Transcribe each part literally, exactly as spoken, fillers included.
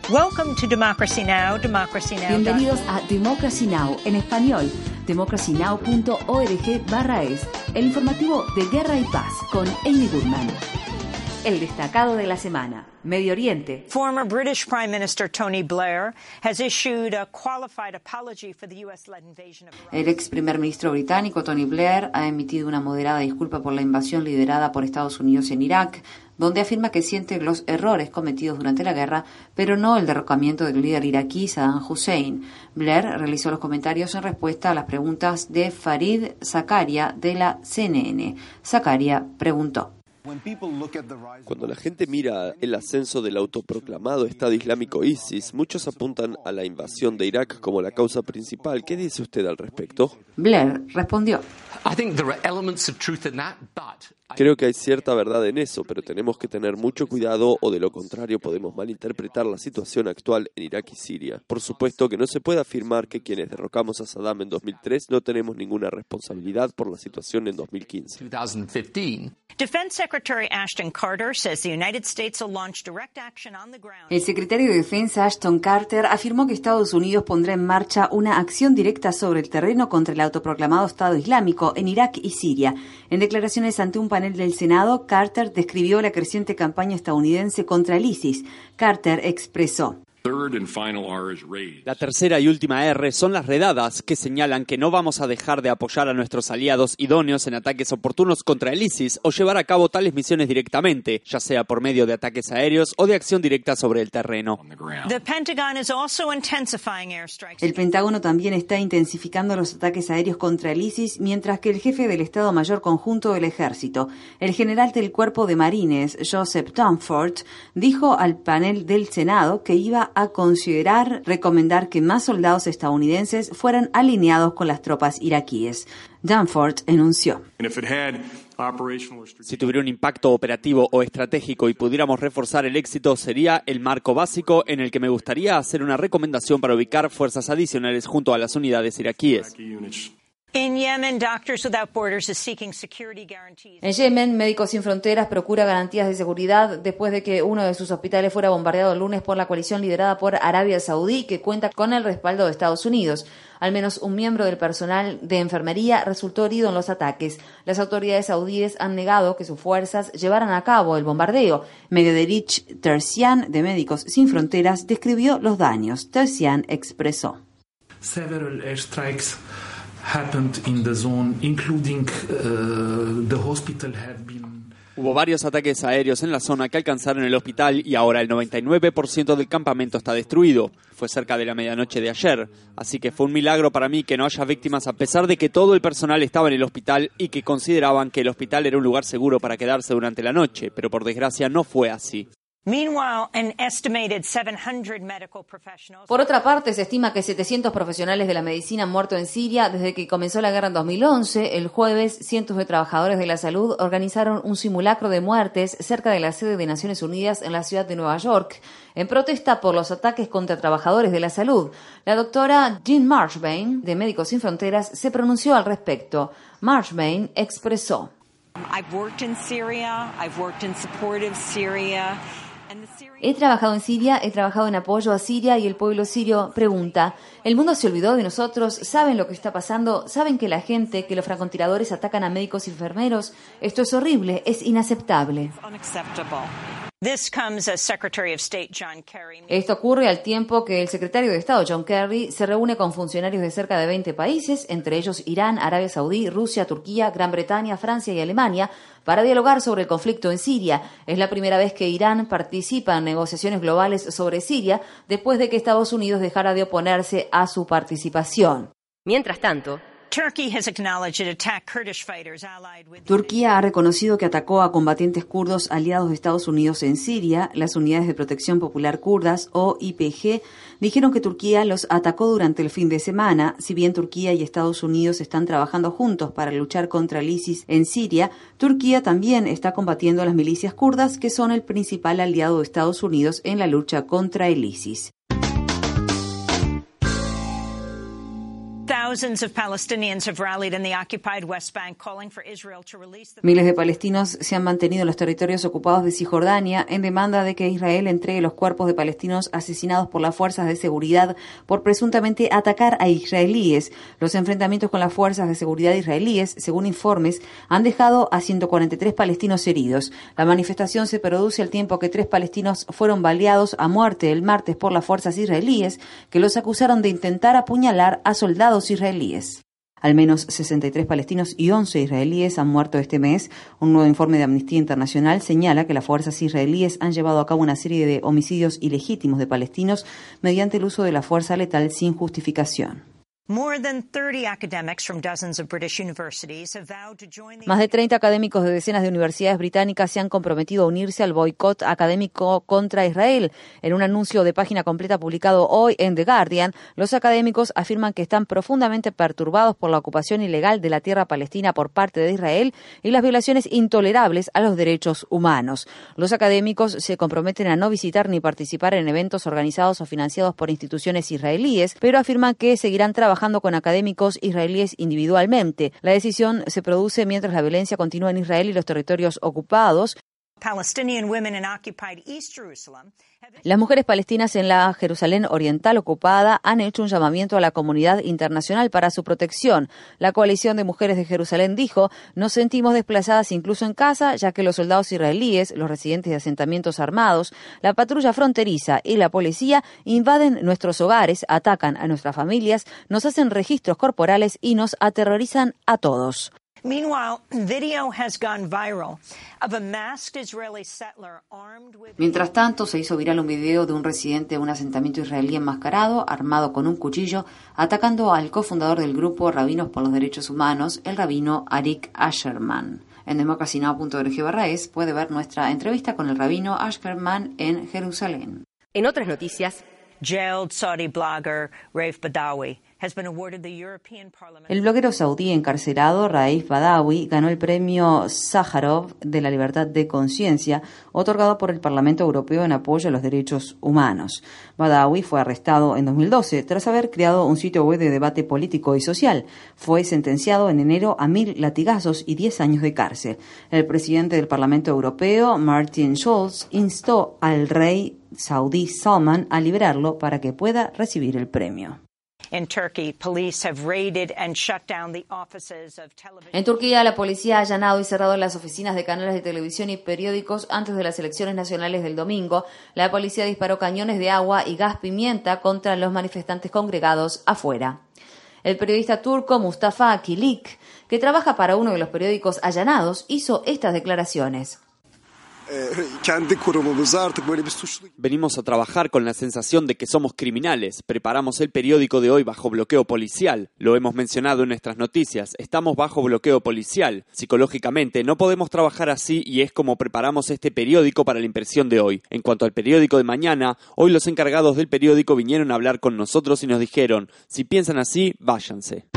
Welcome to Democracy Now!, Democracy Now. Bienvenidos a Democracy Now! En español, democracy now punto org barra es, el informativo de Guerra y Paz con Amy Goodman. El destacado de la semana. Medio Oriente. Former British Prime Minister Tony Blair has issued a qualified apology for the U S-led invasion of Iraq. El ex primer ministro británico Tony Blair ha emitido una moderada disculpa por la invasión liderada por Estados Unidos en Irak, donde afirma que siente los errores cometidos durante la guerra, pero no el derrocamiento del líder iraquí Saddam Hussein. Blair realizó los comentarios en respuesta a las preguntas de Farid Zakaria de la C N N. Zakaria preguntó: Cuando la gente mira el ascenso del autoproclamado Estado Islámico ISIS, muchos apuntan a la invasión de Irak como la causa principal. ¿Qué dice usted al respecto? Blair respondió: Creo que hay cierta verdad en eso, pero tenemos que tener mucho cuidado o de lo contrario podemos malinterpretar la situación actual en Irak y Siria. Por supuesto que no se puede afirmar que quienes derrocamos a Saddam en dos mil tres no tenemos ninguna responsabilidad por la situación en dos mil quince. Defense Secretary Ashton Carter says the United States will launch direct action on the ground. El secretario de Defensa Ashton Carter afirmó que Estados Unidos pondrá en marcha una acción directa sobre el terreno contra el autoproclamado Estado Islámico en Irak y Siria. En declaraciones ante un panel del Senado, Carter describió la creciente campaña estadounidense contra el ISIS. Carter expresó: La tercera y última R son las redadas, que señalan que no vamos a dejar de apoyar a nuestros aliados idóneos en ataques oportunos contra el ISIS o llevar a cabo tales misiones directamente, ya sea por medio de ataques aéreos o de acción directa sobre el terreno. El Pentágono también está intensificando los ataques aéreos contra el ISIS, mientras que el jefe del Estado Mayor Conjunto del Ejército, el general del Cuerpo de Marines, Joseph Dunford, dijo al panel del Senado que iba a considerar recomendar que más soldados estadounidenses fueran alineados con las tropas iraquíes. Dunford enunció: Si tuviera un impacto operativo o estratégico y pudiéramos reforzar el éxito, sería el marco básico en el que me gustaría hacer una recomendación para ubicar fuerzas adicionales junto a las unidades iraquíes. In Yemen, Doctors Without Borders is seeking security guarantees. En Yemen, Médicos Sin Fronteras procura garantías de seguridad después de que uno de sus hospitales fuera bombardeado el lunes por la coalición liderada por Arabia Saudí, que cuenta con el respaldo de Estados Unidos. Al menos un miembro del personal de enfermería resultó herido en los ataques. Las autoridades saudíes han negado que sus fuerzas llevaran a cabo el bombardeo. Megderich Terzian, de Médicos Sin Fronteras, describió los daños. Terzian expresó: Several airstrikes happened in the zone, including uh, the hospital have been... Hubo varios ataques aéreos en la zona que alcanzaron el hospital y ahora el noventa y nueve por ciento del campamento está destruido. Fue cerca de la medianoche de ayer, así que fue un milagro para mí que no haya víctimas a pesar de que todo el personal estaba en el hospital y que consideraban que el hospital era un lugar seguro para quedarse durante la noche, pero por desgracia no fue así. Meanwhile, an estimated seven hundred medical professionals. Por otra parte, se estima que setecientos profesionales de la medicina han muerto en Siria desde que comenzó la guerra en dos mil once. El jueves, cientos de trabajadores de la salud organizaron un simulacro de muertes cerca de la sede de Naciones Unidas en la ciudad de Nueva York, en protesta por los ataques contra trabajadores de la salud. La doctora Jean Marchbank, de Médicos Sin Fronteras, se pronunció al respecto. Marchbank expresó: I've worked in Syria, I've worked in support of Syria. He trabajado en Siria, he trabajado en apoyo a Siria y el pueblo sirio pregunta: ¿el mundo se olvidó de nosotros? ¿Saben lo que está pasando? ¿Saben que la gente, que los francotiradores atacan a médicos y enfermeros? Esto es horrible, es inaceptable. Esto ocurre al tiempo que el secretario de Estado, John Kerry, se reúne con funcionarios de cerca de veinte países, entre ellos Irán, Arabia Saudí, Rusia, Turquía, Gran Bretaña, Francia y Alemania, para dialogar sobre el conflicto en Siria. Es la primera vez que Irán participa en negociaciones globales sobre Siria después de que Estados Unidos dejara de oponerse a su participación. Mientras tanto, Turquía ha reconocido que atacó a combatientes kurdos aliados de Estados Unidos en Siria. Las Unidades de Protección Popular Kurdas, o I P G, dijeron que Turquía los atacó durante el fin de semana. Si bien Turquía y Estados Unidos están trabajando juntos para luchar contra el ISIS en Siria, Turquía también está combatiendo a las milicias kurdas, que son el principal aliado de Estados Unidos en la lucha contra el ISIS. Miles de palestinos se han mantenido en los territorios ocupados de Cisjordania en demanda de que Israel entregue los cuerpos de palestinos asesinados por las fuerzas de seguridad por presuntamente atacar a israelíes. Los enfrentamientos con las fuerzas de seguridad israelíes, según informes, han dejado a ciento cuarenta y tres palestinos heridos. La manifestación se produce al tiempo que tres palestinos fueron baleados a muerte el martes por las fuerzas israelíes, que los acusaron de intentar apuñalar a soldados israelíes. Al menos sesenta y tres palestinos y once israelíes han muerto este mes. Un nuevo informe de Amnistía Internacional señala que las fuerzas israelíes han llevado a cabo una serie de homicidios ilegítimos de palestinos mediante el uso de la fuerza letal sin justificación. Más de treinta académicos de decenas de universidades británicas se han comprometido a unirse al boicot académico contra Israel. En un anuncio de página completa publicado hoy en The Guardian, los académicos afirman que están profundamente perturbados por la ocupación ilegal de la tierra palestina por parte de Israel y las violaciones intolerables a los derechos humanos. Los académicos se comprometen a no visitar ni participar en eventos organizados o financiados por instituciones israelíes, pero afirman que seguirán trabajando con académicos israelíes individualmente. La decisión se produce mientras la violencia continúa en Israel y los territorios ocupados. Las mujeres palestinas en la Jerusalén oriental ocupada han hecho un llamamiento a la comunidad internacional para su protección. La coalición de mujeres de Jerusalén dijo: nos sentimos desplazadas incluso en casa, ya que los soldados israelíes, los residentes de asentamientos armados, la patrulla fronteriza y la policía invaden nuestros hogares, atacan a nuestras familias, nos hacen registros corporales y nos aterrorizan a todos. Mientras tanto, se hizo viral un video de un residente de un asentamiento israelí enmascarado, armado con un cuchillo, atacando al cofundador del grupo Rabinos por los Derechos Humanos, el rabino Arik Asherman. En democracy now punto org barra es puede ver nuestra entrevista con el rabino Asherman en Jerusalén. En otras noticias, jailed Saudi blogger Raif Badawi has been awarded the European Parliament. El bloguero saudí encarcelado Raif Badawi ganó el premio Sájarov de la libertad de conciencia, otorgado por el Parlamento Europeo en apoyo a los derechos humanos. Badawi fue arrestado en dos mil doce tras haber creado un sitio web de debate político y social. Fue sentenciado en enero a mil latigazos y diez años de cárcel. El presidente del Parlamento Europeo, Martin Schulz, instó al rey saudí Salman a liberarlo para que pueda recibir el premio. En Turquía, la policía ha allanado y cerrado las oficinas de canales de televisión y periódicos antes de las elecciones nacionales del domingo. La policía disparó cañones de agua y gas pimienta contra los manifestantes congregados afuera. El periodista turco Mustafa Kilik, que trabaja para uno de los periódicos allanados, hizo estas declaraciones. Venimos a trabajar con la sensación de que somos criminales. Preparamos el periódico de hoy bajo bloqueo policial. Lo hemos mencionado en nuestras noticias. Estamos bajo bloqueo policial. Psicológicamente no podemos trabajar así y es como preparamos este periódico para la impresión de hoy. En cuanto al periódico de mañana, hoy los encargados del periódico vinieron a hablar con nosotros y nos dijeron: si piensan así, váyanse.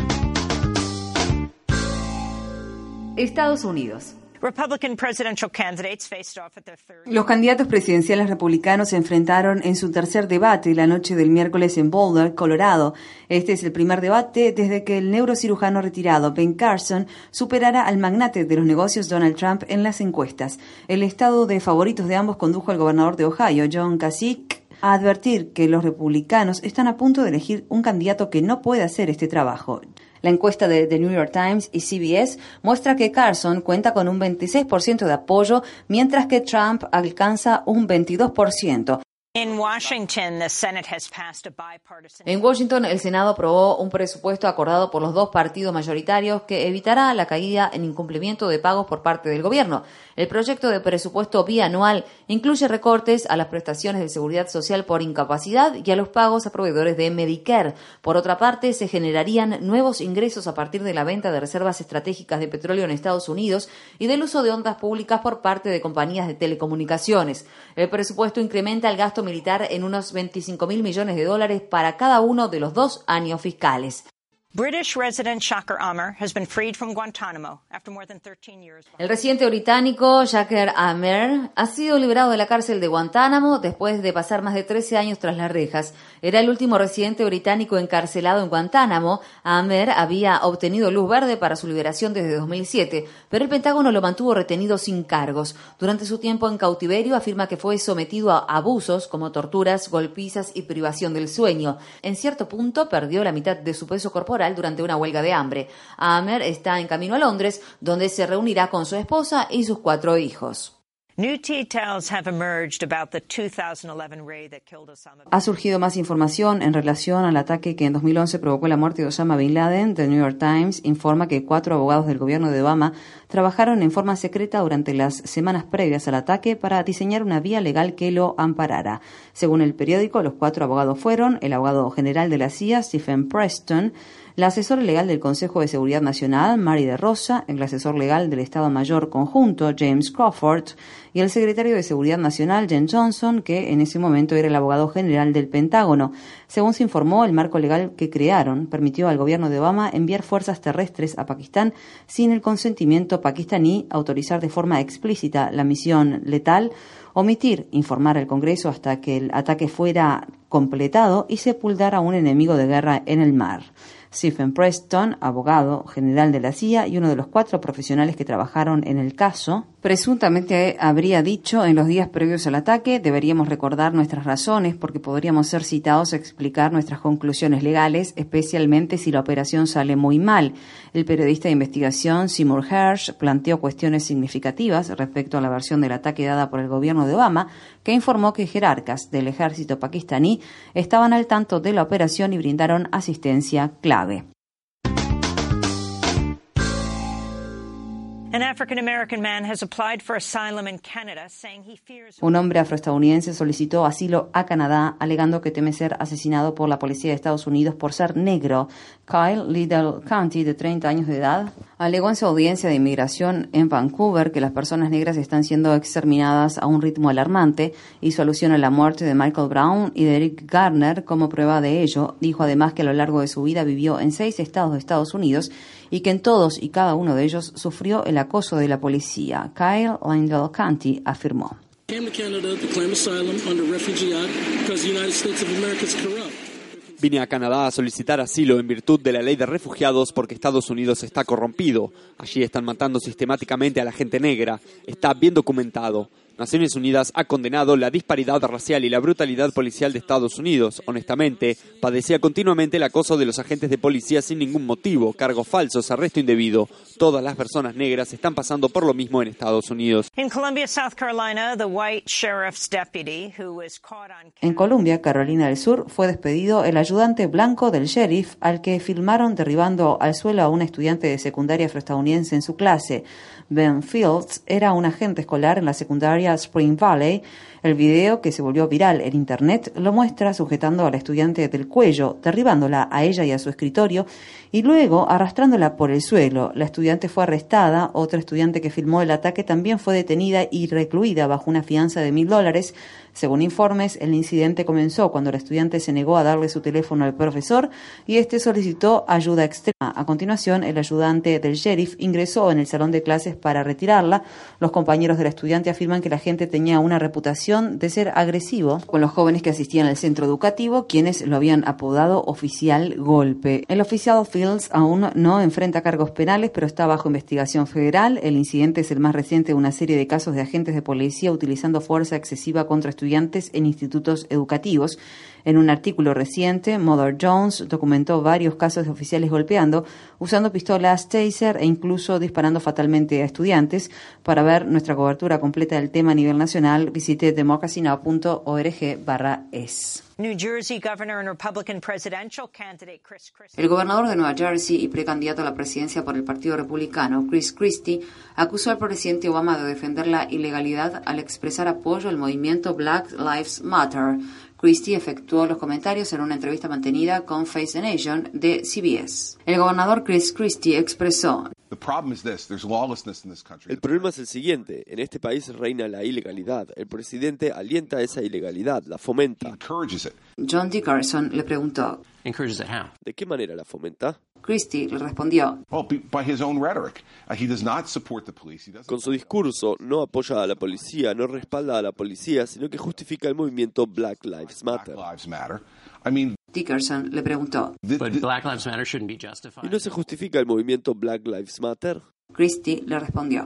Estados Unidos. Republican presidential candidates faced off at their third. Los candidatos presidenciales republicanos se enfrentaron en su tercer debate la noche del miércoles en Boulder, Colorado. Este es el primer debate desde que el neurocirujano retirado Ben Carson superara al magnate de los negocios Donald Trump en las encuestas. El estado de favoritos de ambos condujo al gobernador de Ohio, John Kasich, a advertir que los republicanos están a punto de elegir un candidato que no puede hacer este trabajo. La encuesta de The New York Times y C B S muestra que Carson cuenta con un veintiséis por ciento de apoyo, mientras que Trump alcanza un veintidós por ciento. In Washington, the Senate has passed a bipartisan. En Washington, el Senado aprobó un presupuesto acordado por los dos partidos mayoritarios que evitará la caída en incumplimiento de pagos por parte del gobierno. El proyecto de presupuesto bianual incluye recortes a las prestaciones de seguridad social por incapacidad y a los pagos a proveedores de Medicare. Por otra parte, se generarían nuevos ingresos a partir de la venta de reservas estratégicas de petróleo en Estados Unidos y del uso de ondas públicas por parte de compañías de telecomunicaciones. El presupuesto incrementa el gasto militar en unos veinticinco mil millones de dólares para cada uno de los dos años fiscales. British resident Shaker Amer has been freed from Guantanamo after more than thirteen years. El residente británico Shaker Amer ha sido liberado de la cárcel de Guantánamo después de pasar más de trece años tras las rejas. Era el último residente británico encarcelado en Guantánamo. Amer había obtenido luz verde para su liberación desde dos mil siete, pero el Pentágono lo mantuvo retenido sin cargos. Durante su tiempo en cautiverio afirma que fue sometido a abusos como torturas, golpizas y privación del sueño. En cierto punto perdió la mitad de su peso corporal durante una huelga de hambre. Amer está en camino a Londres, donde se reunirá con su esposa y sus cuatro hijos. Ha surgido más información en relación al ataque que en dos mil once provocó la muerte de Osama Bin Laden. The New York Times informa que cuatro abogados del gobierno de Obama trabajaron en forma secreta durante las semanas previas al ataque para diseñar una vía legal que lo amparara. Según el periódico, los cuatro abogados fueron el abogado general de la C I A, Stephen Preston, la asesora legal del Consejo de Seguridad Nacional, Mary de Rosa, el asesor legal del Estado Mayor Conjunto, James Crawford, y el secretario de Seguridad Nacional, Jen Johnson, que en ese momento era el abogado general del Pentágono. Según se informó, el marco legal que crearon permitió al gobierno de Obama enviar fuerzas terrestres a Pakistán sin el consentimiento pakistaní, autorizar de forma explícita la misión letal, omitir informar al Congreso hasta que el ataque fuera completado y sepultar a un enemigo de guerra en el mar. Stephen Preston, abogado general de la C I A y uno de los cuatro profesionales que trabajaron en el caso, presuntamente habría dicho en los días previos al ataque: deberíamos recordar nuestras razones porque podríamos ser citados a explicar nuestras conclusiones legales, especialmente si la operación sale muy mal. El periodista de investigación Seymour Hersh planteó cuestiones significativas respecto a la versión del ataque dada por el gobierno de Obama, que informó que jerarcas del ejército pakistaní estaban al tanto de la operación y brindaron asistencia clave. Un hombre afroestadounidense solicitó asilo a Canadá alegando que teme ser asesinado por la policía de Estados Unidos por ser negro. Kyle Liddell County, de treinta años de edad, alegó en su audiencia de inmigración en Vancouver que las personas negras están siendo exterminadas a un ritmo alarmante. Hizo alusión a la muerte de Michael Brown y de Eric Garner como prueba de ello. Dijo además que a lo largo de su vida vivió en seis estados de Estados Unidos y que en todos y cada uno de ellos sufrió el acoso de la policía. Kyle Liddell County afirmó. Vine a Canadá a solicitar asilo en virtud de la ley de refugiados porque Estados Unidos está corrompido. Allí están matando sistemáticamente a la gente negra. Está bien documentado. Naciones Unidas ha condenado la disparidad racial y la brutalidad policial de Estados Unidos. Honestamente, padecía continuamente el acoso de los agentes de policía sin ningún motivo, cargos falsos, arresto indebido. Todas las personas negras están pasando por lo mismo en Estados Unidos. En Columbia, South Carolina, the white sheriff's deputy who was caught on... En Columbia, Carolina del Sur, fue despedido el ayudante blanco del sheriff al que filmaron derribando al suelo a un estudiante de secundaria afroestadounidense en su clase. Ben Fields era un agente escolar en la secundaria Spring Valley. El video, que se volvió viral en internet, lo muestra sujetando a la estudiante del cuello, derribándola a ella y a su escritorio y luego arrastrándola por el suelo. La estudiante fue arrestada. Otra estudiante que filmó el ataque también fue detenida y recluida bajo una fianza de mil dólares. Según informes, el incidente comenzó cuando la estudiante se negó a darle su teléfono al profesor y este solicitó ayuda extrema. A continuación, el ayudante del sheriff ingresó en el salón de clases para retirarla. Los compañeros de la estudiante afirman que la agente tenía una reputación de ser agresivo con los jóvenes que asistían al centro educativo, quienes lo habían apodado oficial golpe. El oficial Fields aún no enfrenta cargos penales, pero está bajo investigación federal. El incidente es el más reciente de una serie de casos de agentes de policía utilizando fuerza excesiva contra estudiantes en institutos educativos. En un artículo reciente, Mother Jones documentó varios casos de oficiales golpeando, usando pistolas taser e incluso disparando fatalmente a estudiantes. Para ver nuestra cobertura completa del tema a nivel nacional, visite democracy now punto org barra es. New Jersey Governor and Republican presidential candidate Chris Christie. El gobernador de Nueva Jersey y precandidato a la presidencia por el Partido Republicano, Chris Christie, acusó al presidente Obama de defender la ilegalidad al expresar apoyo al movimiento Black Lives Matter. Christie efectuó los comentarios en una entrevista mantenida con Face the Nation de C B S. El gobernador Chris Christie expresó: El problema es el siguiente. En este país reina la ilegalidad. El presidente alienta esa ilegalidad, la fomenta. John Dickerson le preguntó: ¿De qué manera la fomenta? Christie le respondió: Con su discurso no apoya a la policía, no respalda a la policía, sino que justifica el movimiento Black Lives Matter. Dickerson le preguntó: ¿Y no se justifica el movimiento Black Lives Matter? Christie le respondió: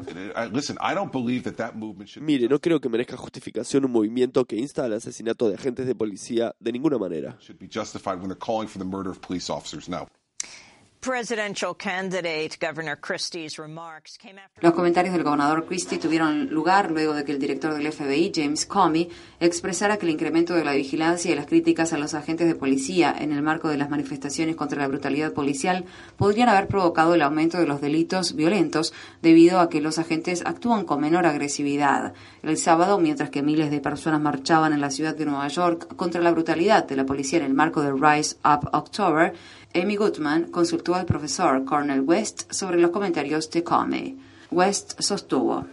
Mire, no creo que merezca justificación un movimiento que insta al asesinato de agentes de policía de ninguna manera. Los comentarios del gobernador Christie tuvieron lugar luego de que el director del F B I, James Comey, expresara que el incremento de la vigilancia y las críticas a los agentes de policía en el marco de las manifestaciones contra la brutalidad policial podrían haber provocado el aumento de los delitos violentos debido a que los agentes actúan con menor agresividad. El sábado, mientras que miles de personas marchaban en la ciudad de Nueva York contra la brutalidad de la policía en el marco del Rise Up October, Amy Goodman consultó al profesor Cornel West sobre los comentarios de Comey. West sostuvo: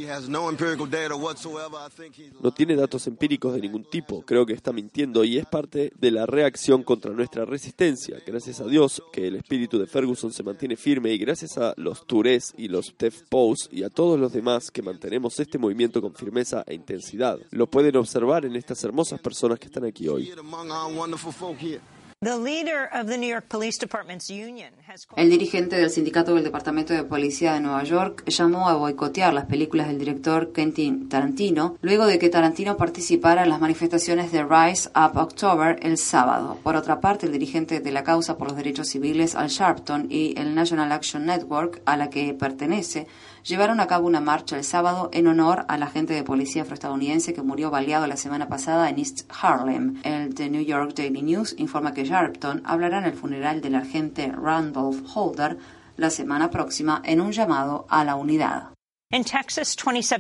No tiene datos empíricos de ningún tipo, creo que está mintiendo y es parte de la reacción contra nuestra resistencia. Gracias a Dios que el espíritu de Ferguson se mantiene firme y gracias a los Tourés y los Tef Pous y a todos los demás que mantenemos este movimiento con firmeza e intensidad. Lo pueden observar en estas hermosas personas que están aquí hoy. El dirigente del sindicato del Departamento de Policía de Nueva York llamó a boicotear las películas del director Quentin Tarantino luego de que Tarantino participara en las manifestaciones de Rise Up October el sábado. Por otra parte, el dirigente de la causa por los derechos civiles Al Sharpton y el National Action Network, a la que pertenece, llevaron a cabo una marcha el sábado en honor al agente de policía afroestadounidense que murió baleado la semana pasada en East Harlem. El The New York Daily News informa que Sharpton hablará en el funeral del agente Randolph Holder la semana próxima en un llamado a la unidad. En Texas,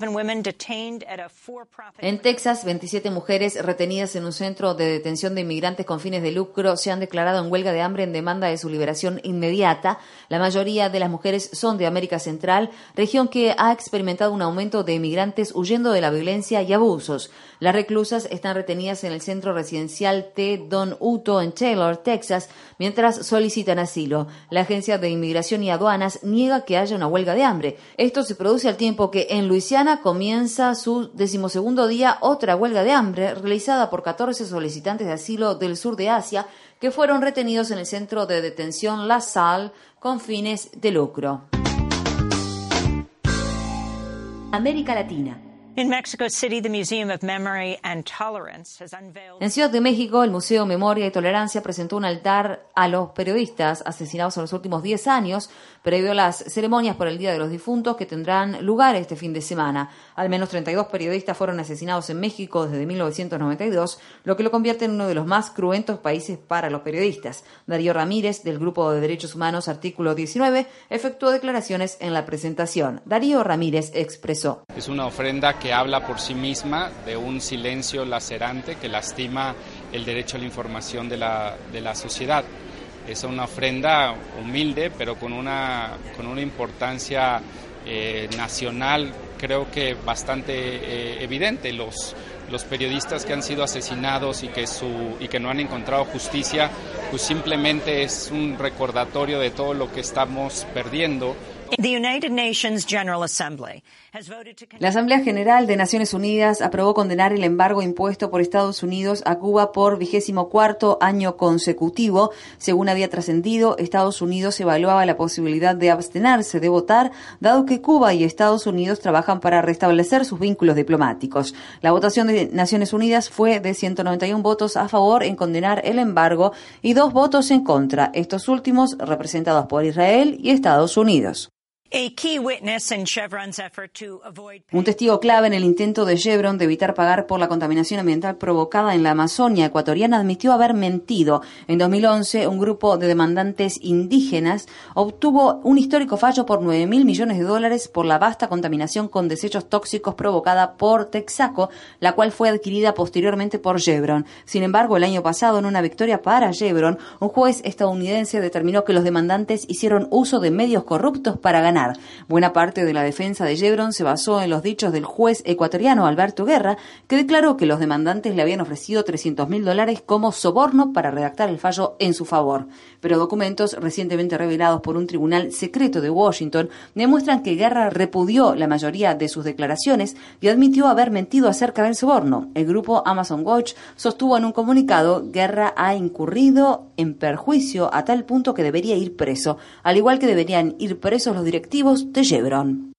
veintisiete mujeres retenidas en un centro de detención de inmigrantes con fines de lucro se han declarado en huelga de hambre en demanda de su liberación inmediata. La mayoría de las mujeres son de América Central, región que ha experimentado un aumento de inmigrantes huyendo de la violencia y abusos. Las reclusas están retenidas en el centro residencial T. Don Uto en Taylor, Texas, mientras solicitan asilo. La Agencia de Inmigración y Aduanas niega que haya una huelga de hambre. Esto se produce al tiempo que en Luisiana comienza su decimosegundo día otra huelga de hambre realizada por catorce solicitantes de asilo del sur de Asia que fueron retenidos en el centro de detención La Salle con fines de lucro. América Latina. In Mexico City, the Museum of Memory and Tolerance has unveiled... En Ciudad de México, el Museo Memoria y Tolerancia presentó un altar a los periodistas asesinados en los últimos diez años, previo a las ceremonias por el Día de los Difuntos que tendrán lugar este fin de semana. Al menos treinta y dos periodistas fueron asesinados en México desde mil novecientos noventa y dos, lo que lo convierte en uno de los más cruentos países para los periodistas. Darío Ramírez, del Grupo de Derechos Humanos Artículo diecinueve, efectuó declaraciones en la presentación. Darío Ramírez expresó: Es una ofrenda que habla por sí misma de un silencio lacerante que lastima el derecho a la información de la, de la sociedad. Es una ofrenda humilde, pero con una, con una importancia eh, nacional, creo que bastante eh, evidente. Los, los periodistas que han sido asesinados y que, su, y que no han encontrado justicia, pues simplemente es un recordatorio de todo lo que estamos perdiendo. La Asamblea General de Naciones Unidas aprobó condenar el embargo impuesto por Estados Unidos a Cuba por vigésimo cuarto año consecutivo. Según había trascendido, Estados Unidos evaluaba la posibilidad de abstenerse de votar, dado que Cuba y Estados Unidos trabajan para restablecer sus vínculos diplomáticos. La votación de Naciones Unidas fue de ciento noventa y uno votos a favor en condenar el embargo y dos votos en contra, estos últimos representados por Israel y Estados Unidos. Un testigo clave en el intento de Chevron de evitar pagar por la contaminación ambiental provocada en la Amazonia ecuatoriana admitió haber mentido. En dos mil once, un grupo de demandantes indígenas obtuvo un histórico fallo por nueve mil millones de dólares por la vasta contaminación con desechos tóxicos provocada por Texaco, la cual fue adquirida posteriormente por Chevron. Sin embargo, el año pasado, en una victoria para Chevron, un juez estadounidense determinó que los demandantes hicieron uso de medios corruptos para ganar. ganar. Buena parte de la defensa de Chevron se basó en los dichos del juez ecuatoriano Alberto Guerra, que declaró que los demandantes le habían ofrecido trescientos mil dólares como soborno para redactar el fallo en su favor. Pero documentos recientemente revelados por un tribunal secreto de Washington demuestran que Guerra repudió la mayoría de sus declaraciones y admitió haber mentido acerca del soborno. El grupo Amazon Watch sostuvo en un comunicado: Guerra ha incurrido en perjuicio a tal punto que debería ir preso, al igual que deberían ir presos los directivos de Chevron.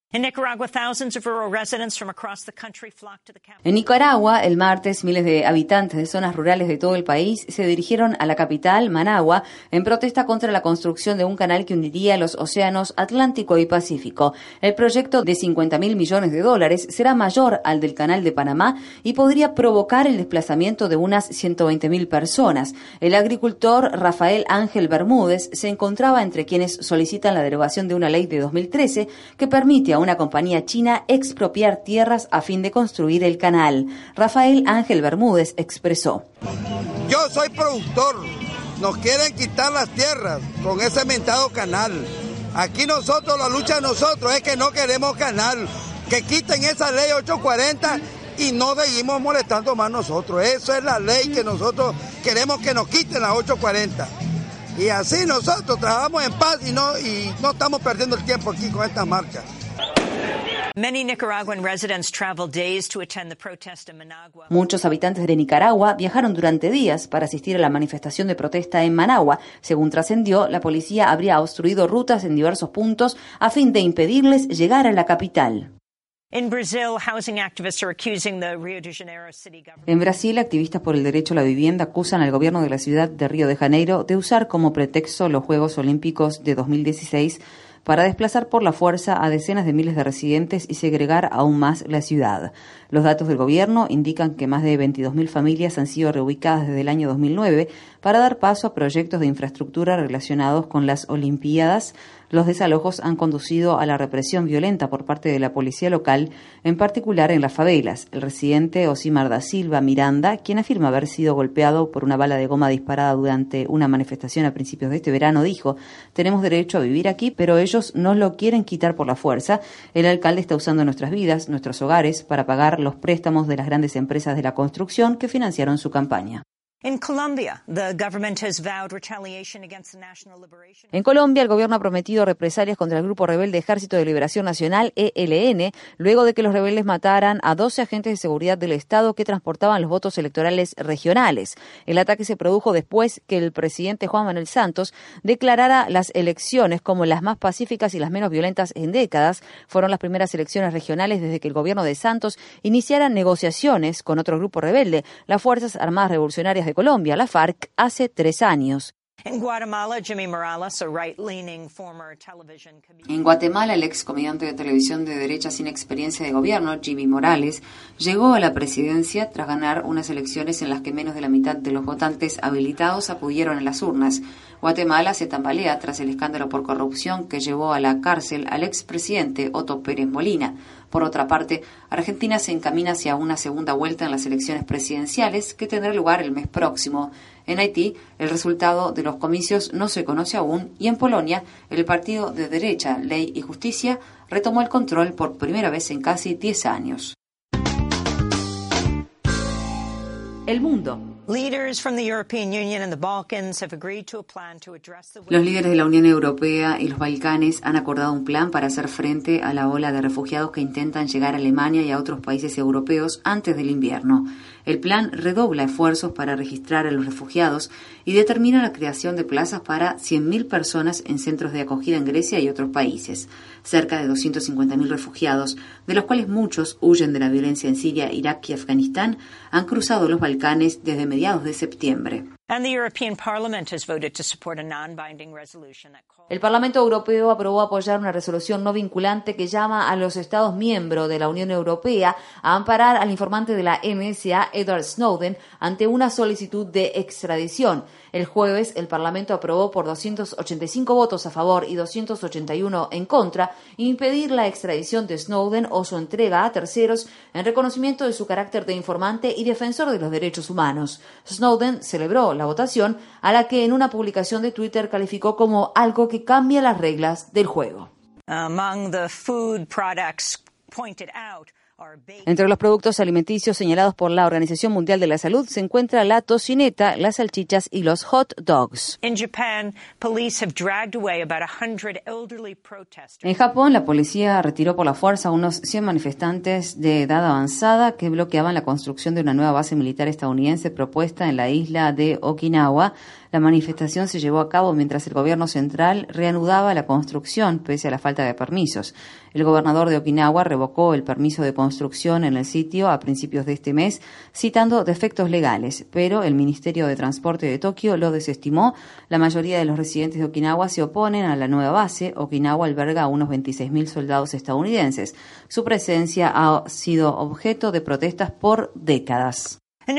En Nicaragua, el martes, miles de habitantes de zonas rurales de todo el país se dirigieron a la capital, Managua, en protesta contra la construcción de un canal que uniría los océanos Atlántico y Pacífico. El proyecto de cincuenta mil millones de dólares será mayor al del Canal de Panamá y podría provocar el desplazamiento de unas ciento veinte mil personas. El agricultor Rafael Ángel Bermúdez se encontraba entre quienes solicitan la derogación de una ley de dos mil trece que permite a una compañía china expropiar tierras a fin de construir el canal. Rafael Ángel Bermúdez expresó: Yo soy productor, nos quieren quitar las tierras con ese mentado canal. Aquí nosotros, la lucha de nosotros es que no queremos canal, que quiten esa ley ochocientos cuarenta y no seguimos molestando más nosotros. Esa es la ley que nosotros queremos, que nos quiten la ochocientos cuarenta. Y así nosotros trabajamos en paz y no, y no estamos perdiendo el tiempo aquí con estas marchas. Muchos habitantes de Nicaragua viajaron durante días para asistir a la manifestación de protesta en Managua. Según trascendió, la policía habría obstruido rutas en diversos puntos a fin de impedirles llegar a la capital. En Brasil, activistas por el derecho a la vivienda acusan al gobierno de la ciudad de Río de Janeiro de usar como pretexto los Juegos Olímpicos de dos mil dieciséis para desplazar por la fuerza a decenas de miles de residentes y segregar aún más la ciudad. Los datos del gobierno indican que más de veintidós mil familias han sido reubicadas desde el año dos mil nueve para dar paso a proyectos de infraestructura relacionados con las Olimpiadas. Los desalojos han conducido a la represión violenta por parte de la policía local, en particular en las favelas. El residente Osimar da Silva Miranda, quien afirma haber sido golpeado por una bala de goma disparada durante una manifestación a principios de este verano, dijo: tenemos derecho a vivir aquí, pero ellos nos lo quieren quitar por la fuerza. El alcalde está usando nuestras vidas, nuestros hogares, para pagar los préstamos de las grandes empresas de la construcción que financiaron su campaña. En Colombia, el gobierno ha prometido represalias contra el grupo rebelde Ejército de Liberación Nacional, E L N, luego de que los rebeldes mataran a doce agentes de seguridad del Estado que transportaban los votos electorales regionales. El ataque se produjo después que el presidente Juan Manuel Santos declarara las elecciones como las más pacíficas y las menos violentas en décadas. Fueron las primeras elecciones regionales desde que el gobierno de Santos iniciara negociaciones con otro grupo rebelde, las Fuerzas Armadas Revolucionarias de Colombia, la FARC, hace tres años. En Guatemala, Jimmy Morales, a right-leaning former television comedian. En Guatemala, el ex comediante de televisión de derecha sin experiencia de gobierno, Jimmy Morales, llegó a la presidencia tras ganar unas elecciones en las que menos de la mitad de los votantes habilitados acudieron a las urnas. Guatemala se tambalea tras el escándalo por corrupción que llevó a la cárcel al expresidente Otto Pérez Molina. Por otra parte, Argentina se encamina hacia una segunda vuelta en las elecciones presidenciales que tendrá lugar el mes próximo. En Haití, el resultado de los comicios no se conoce aún y en Polonia, el partido de derecha Ley y Justicia retomó el control por primera vez en casi diez años. El mundo. Los líderes de la Unión Europea y los Balcanes han acordado un plan para hacer frente a la ola de refugiados que intentan llegar a Alemania y a otros países europeos antes del invierno. El plan redobla esfuerzos para registrar a los refugiados y determina la creación de plazas para cien mil personas en centros de acogida en Grecia y otros países. Cerca de doscientos cincuenta mil refugiados, de los cuales muchos huyen de la violencia en Siria, Irak y Afganistán, han cruzado los Balcanes desde mediados de septiembre. El Parlamento Europeo aprobó apoyar una resolución no vinculante que llama a los Estados miembros de la Unión Europea a amparar al informante de la N S A, Edward Snowden, ante una solicitud de extradición. El jueves, el Parlamento aprobó por doscientos ochenta y cinco votos a favor y doscientos ochenta y uno en contra impedir la extradición de Snowden o su entrega a terceros en reconocimiento de su carácter de informante y defensor de los derechos humanos. Snowden celebró la votación, a la que en una publicación de Twitter calificó como algo que cambia las reglas del juego. Among the food products pointed out. Entre los productos alimenticios señalados por la Organización Mundial de la Salud se encuentra la tocineta, las salchichas y los hot dogs. En Japón, la policía retiró por la fuerza a unos cien manifestantes de edad avanzada que bloqueaban la construcción de una nueva base militar estadounidense propuesta en la isla de Okinawa. La manifestación se llevó a cabo mientras el gobierno central reanudaba la construcción pese a la falta de permisos. El gobernador de Okinawa revocó el permiso de construcción en el sitio a principios de este mes, citando defectos legales, pero el Ministerio de Transporte de Tokio lo desestimó. La mayoría de los residentes de Okinawa se oponen a la nueva base. Okinawa alberga a unos veintiséis mil soldados estadounidenses. Su presencia ha sido objeto de protestas por décadas.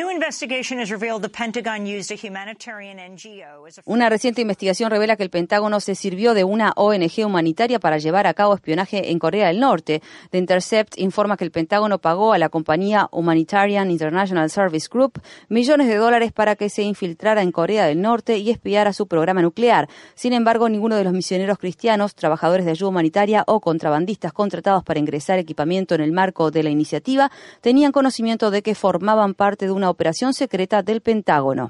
Una reciente investigación revela que el Pentágono se sirvió de una O N G humanitaria para llevar a cabo espionaje en Corea del Norte. The Intercept informa que el Pentágono pagó a la compañía Humanitarian International Service Group millones de dólares para que se infiltrara en Corea del Norte y espiara su programa nuclear. Sin embargo, ninguno de los misioneros cristianos, trabajadores de ayuda humanitaria o contrabandistas contratados para ingresar equipamiento en el marco de la iniciativa tenían conocimiento de que formaban parte de una operación secreta del Pentágono.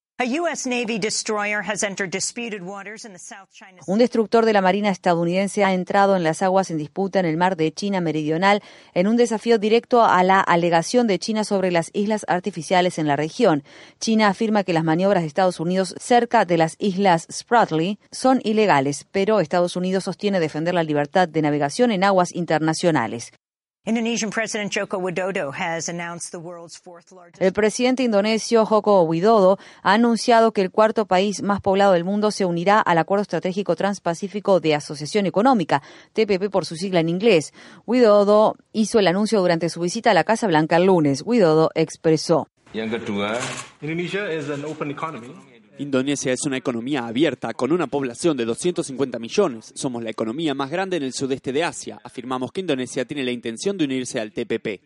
Un destructor de la Marina estadounidense ha entrado en las aguas en disputa en el mar de China Meridional en un desafío directo a la alegación de China sobre las islas artificiales en la región. China afirma que las maniobras de Estados Unidos cerca de las islas Spratly son ilegales, pero Estados Unidos sostiene defender la libertad de navegación en aguas internacionales. El presidente indonesio Joko Widodo ha anunciado que el cuarto país más poblado del mundo se unirá al Acuerdo Estratégico Transpacífico de Asociación Económica, T P P por su sigla en inglés. Widodo hizo el anuncio durante su visita a la Casa Blanca el lunes. Widodo expresó: Indonesia es una economía abierta con una población de doscientos cincuenta millones. Somos la economía más grande en el sudeste de Asia. Afirmamos que Indonesia tiene la intención de unirse al T P P.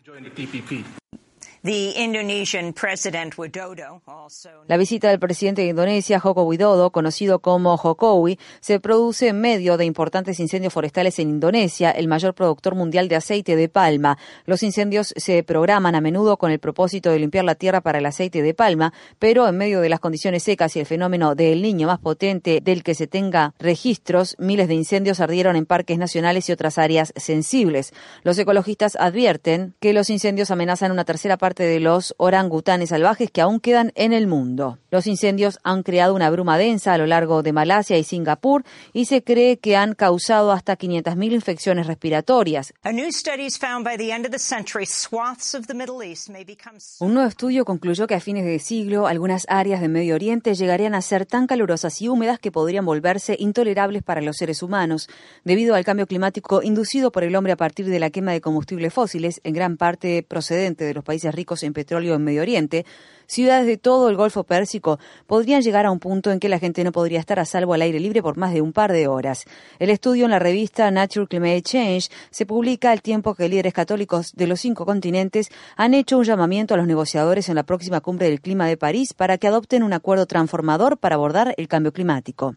La visita del presidente de Indonesia, Joko Widodo, conocido como Jokowi, se produce en medio de importantes incendios forestales en Indonesia, el mayor productor mundial de aceite de palma. Los incendios se programan a menudo con el propósito de limpiar la tierra para el aceite de palma, pero en medio de las condiciones secas y el fenómeno del Niño más potente del que se tenga registros, miles de incendios ardieron en parques nacionales y otras áreas sensibles. Los ecologistas advierten que los incendios amenazan una tercera parte de los orangutanes salvajes que aún quedan en el mundo. Los incendios han creado una bruma densa a lo largo de Malasia y Singapur y se cree que han causado hasta quinientas mil infecciones respiratorias. Un nuevo estudio concluyó que a fines de siglo algunas áreas de Medio Oriente llegarían a ser tan calurosas y húmedas que podrían volverse intolerables para los seres humanos. Debido al cambio climático inducido por el hombre a partir de la quema de combustibles fósiles, en gran parte procedente de los países ricos en petróleo en Medio Oriente, ciudades de todo el Golfo Pérsico podrían llegar a un punto en que la gente no podría estar a salvo al aire libre por más de un par de horas. El estudio en la revista Nature Climate Change se publica al tiempo que líderes católicos de los cinco continentes han hecho un llamamiento a los negociadores en la próxima cumbre del clima de París para que adopten un acuerdo transformador para abordar el cambio climático.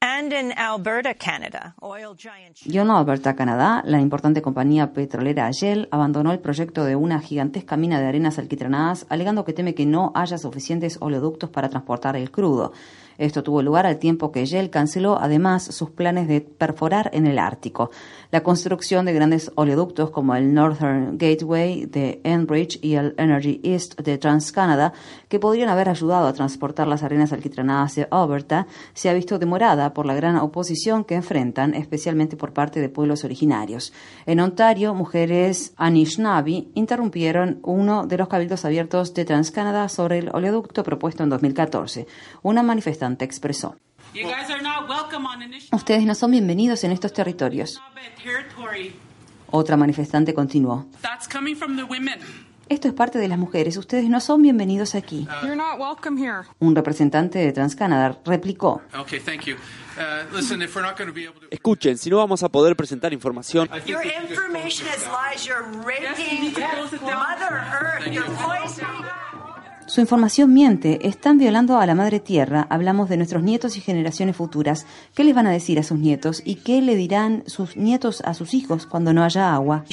Y en Alberta, Canadá, la importante compañía petrolera Shell abandonó el proyecto de una gigantesca mina de arenas alquitranadas, alegando que teme que no haya suficientes oleoductos para transportar el crudo. Esto tuvo lugar al tiempo que Shell canceló además sus planes de perforar en el Ártico. La construcción de grandes oleoductos como el Northern Gateway de Enbridge y el Energy East de TransCanada, que podrían haber ayudado a transportar las arenas alquitranadas de Alberta, se ha visto demorada por la gran oposición que enfrentan, especialmente por parte de pueblos originarios. En Ontario, mujeres Anishinaabe interrumpieron uno de los cabildos abiertos de TransCanada sobre el oleoducto propuesto en dos mil catorce. Una manifestación expresó: ustedes no son bienvenidos en estos territorios. Otra manifestante continuó: esto es parte de las mujeres, ustedes no son bienvenidos aquí. Un representante de TransCanada replicó: escuchen, si no vamos a poder presentar información, Su información miente, están violando a la madre tierra. Hablamos de nuestros nietos y generaciones futuras. ¿Qué les van a decir a sus nietos y qué le dirán sus nietos a sus hijos cuando no haya agua?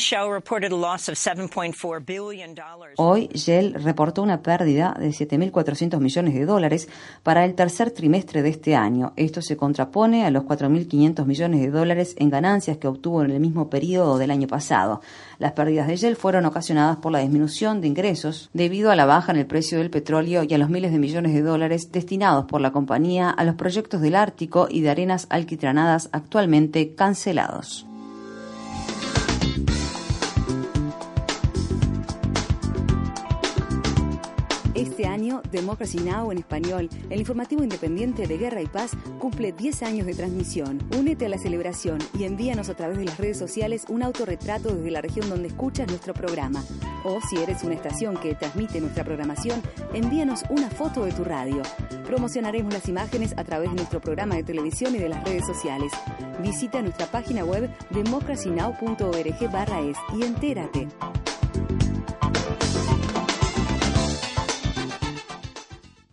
Hoy, Shell reportó una pérdida de siete mil cuatrocientos millones de dólares para el tercer trimestre de este año. Esto se contrapone a los cuatro mil quinientos millones de dólares en ganancias que obtuvo en el mismo periodo del año pasado. Las pérdidas de Shell fueron ocasionadas por la disminución de ingresos debido a la baja en el precio del petróleo y a los miles de millones de dólares destinados por la compañía a los proyectos del Ártico y de arenas alquitranadas actualmente cancelados. Este año, Democracy Now! En español, el informativo independiente de Guerra y Paz, cumple diez años de transmisión. Únete a la celebración y envíanos a través de las redes sociales un autorretrato desde la región donde escuchas nuestro programa. O si eres una estación que transmite nuestra programación, envíanos una foto de tu radio. Promocionaremos las imágenes a través de nuestro programa de televisión y de las redes sociales. Visita nuestra página web democracy now punto org barra es y entérate.